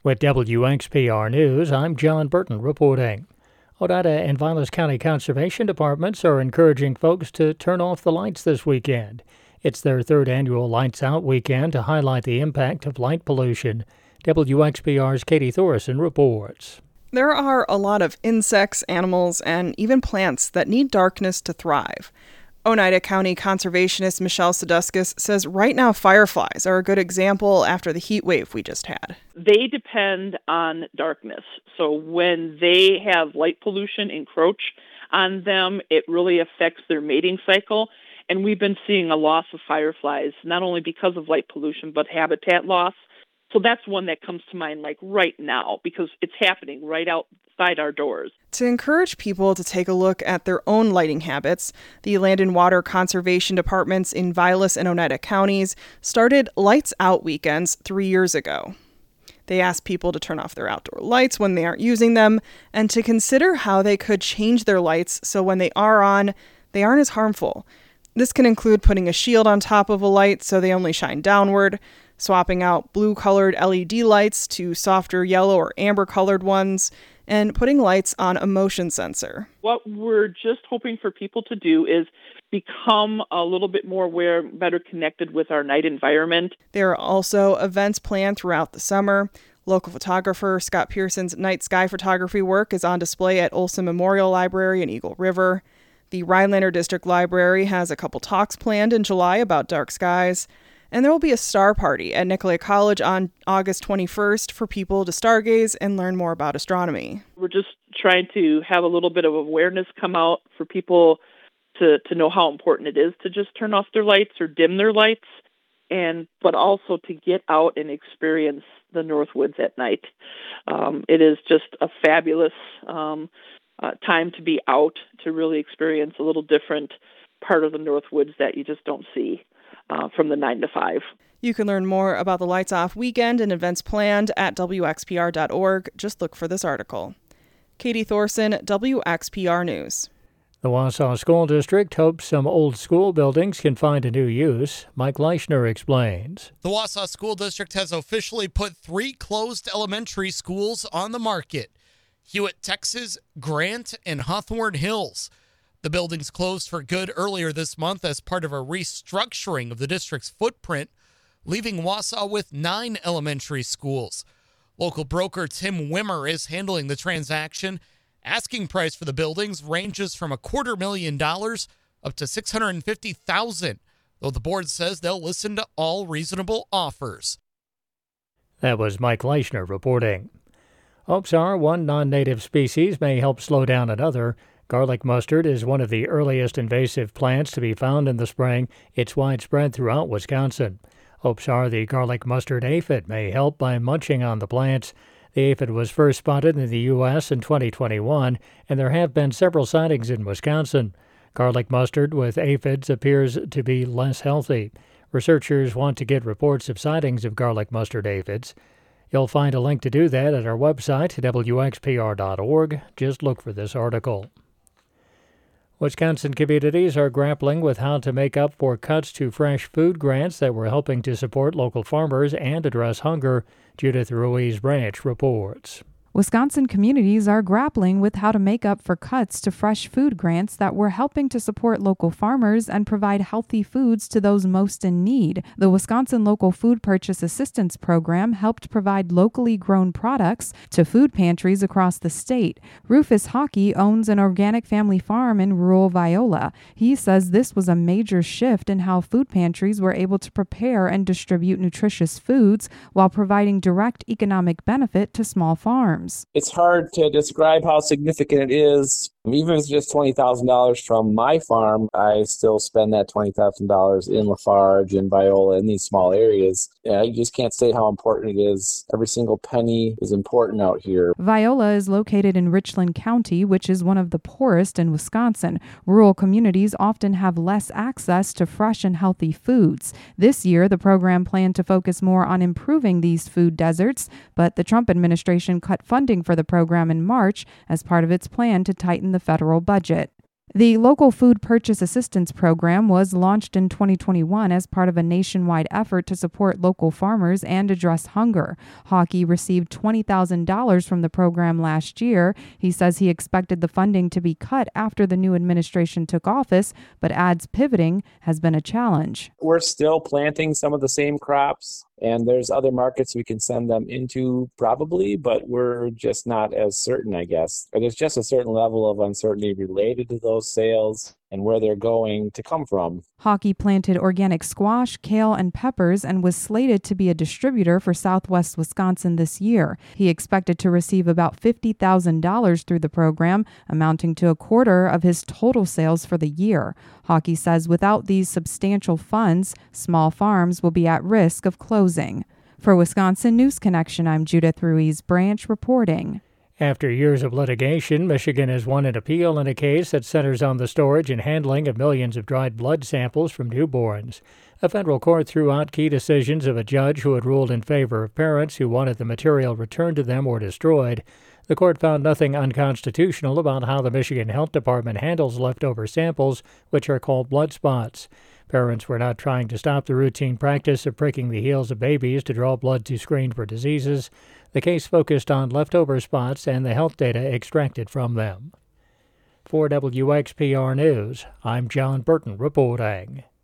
With WXPR News, I'm John Burton reporting. Oneida and Vilas County Conservation Departments are encouraging folks to turn off the lights this weekend. It's their third annual Lights Out weekend to highlight the impact of light pollution. WXPR's Katie Thorson reports. There are a lot of insects, animals, and even plants that need darkness to thrive. Oneida County conservationist Michelle Saduskas says right now fireflies are a good example after the heat wave we just had. They depend on darkness. So when they have light pollution encroach on them, it really affects their mating cycle. And we've been seeing a loss of fireflies, not only because of light pollution, but habitat loss. So that's one that comes to mind like right now because it's happening right outside our doors. To encourage people to take a look at their own lighting habits, the Land and Water Conservation Departments in Vilas and Oneida counties started Lights Out weekends 3 years ago. They asked people to turn off their outdoor lights when they aren't using them and to consider how they could change their lights so when they are on, they aren't as harmful. This can include putting a shield on top of a light so they only shine downward, swapping out blue-colored LED lights to softer yellow or amber-colored ones, and putting lights on a motion sensor. What we're just hoping for people to do is become a little bit more aware, better connected with our night environment. There are also events planned throughout the summer. Local photographer Scott Pearson's night sky photography work is on display at Olson Memorial Library in Eagle River. The Rhinelander District Library has a couple talks planned in July about dark skies. And there will be a star party at Nicolet College on August 21st for people to stargaze and learn more about astronomy. We're just trying to have a little bit of awareness come out for people to know how important it is to just turn off their lights or dim their lights, but also to get out and experience the Northwoods at night. It is just a fabulous time to be out, to really experience a little different part of the Northwoods that you just don't see from the 9 to 5. You can learn more about the Lights Off weekend and events planned at WXPR.org. Just look for this article. Katie Thorson, WXPR News. The Wausau School District hopes some old school buildings can find a new use. Mike Leischner explains. The Wausau School District has officially put 3 closed elementary schools on the market: Hewitt, Texas, Grant, and Hawthorne Hills. The buildings closed for good earlier this month as part of a restructuring of the district's footprint, leaving Wausau with 9 elementary schools. Local broker Tim Wimmer is handling the transaction. Asking price for the buildings ranges from $250,000 up to $650,000, though the board says they'll listen to all reasonable offers. That was Mike Leischner reporting. Hopes are one non-native species may help slow down another. Garlic mustard is one of the earliest invasive plants to be found in the spring. It's widespread throughout Wisconsin. Hopes are the garlic mustard aphid may help by munching on the plants. The aphid was first spotted in the U.S. in 2021, and there have been several sightings in Wisconsin. Garlic mustard with aphids appears to be less healthy. Researchers want to get reports of sightings of garlic mustard aphids. You'll find a link to do that at our website, WXPR.org. Just look for this article. Wisconsin communities are grappling with how to make up for cuts to fresh food grants that were helping to support local farmers and address hunger. Judith Ruiz-Branch reports. Wisconsin communities are grappling with how to make up for cuts to fresh food grants that were helping to support local farmers and provide healthy foods to those most in need. The Wisconsin Local Food Purchase Assistance Program helped provide locally grown products to food pantries across the state. Rufus Hockey owns an organic family farm in rural Viola. He says this was a major shift in how food pantries were able to prepare and distribute nutritious foods while providing direct economic benefit to small farms. It's hard to describe how significant it is. Even if it's just $20,000 from my farm, I still spend that $20,000 in Lafarge and Viola in these small areas. Yeah, you just can't say how important it is. Every single penny is important out here. Viola is located in Richland County, which is one of the poorest in Wisconsin. Rural communities often have less access to fresh and healthy foods. This year, the program planned to focus more on improving these food deserts, but the Trump administration cut funding for the program in March as part of its plan to tighten the federal budget. The Local Food Purchase Assistance Program was launched in 2021 as part of a nationwide effort to support local farmers and address hunger. Hawkey received $20,000 from the program last year. He says he expected the funding to be cut after the new administration took office, but adds pivoting has been a challenge. We're still planting some of the same crops, and there's other markets we can send them into probably, but we're just not as certain, I guess. There's just a certain level of uncertainty related to those sales and where they're going to come from. Hawkey planted organic squash, kale, and peppers and was slated to be a distributor for Southwest Wisconsin this year. He expected to receive about $50,000 through the program, amounting to a quarter of his total sales for the year. Hawkey says without these substantial funds, small farms will be at risk of closing. For Wisconsin News Connection, I'm Judith Ruiz Branch reporting. After years of litigation, Michigan has won an appeal in a case that centers on the storage and handling of millions of dried blood samples from newborns. A federal court threw out key decisions of a judge who had ruled in favor of parents who wanted the material returned to them or destroyed. The court found nothing unconstitutional about how the Michigan Health Department handles leftover samples, which are called blood spots. Parents were not trying to stop the routine practice of pricking the heels of babies to draw blood to screen for diseases. The case focused on leftover spots and the health data extracted from them. For WXPR News, I'm John Burton reporting.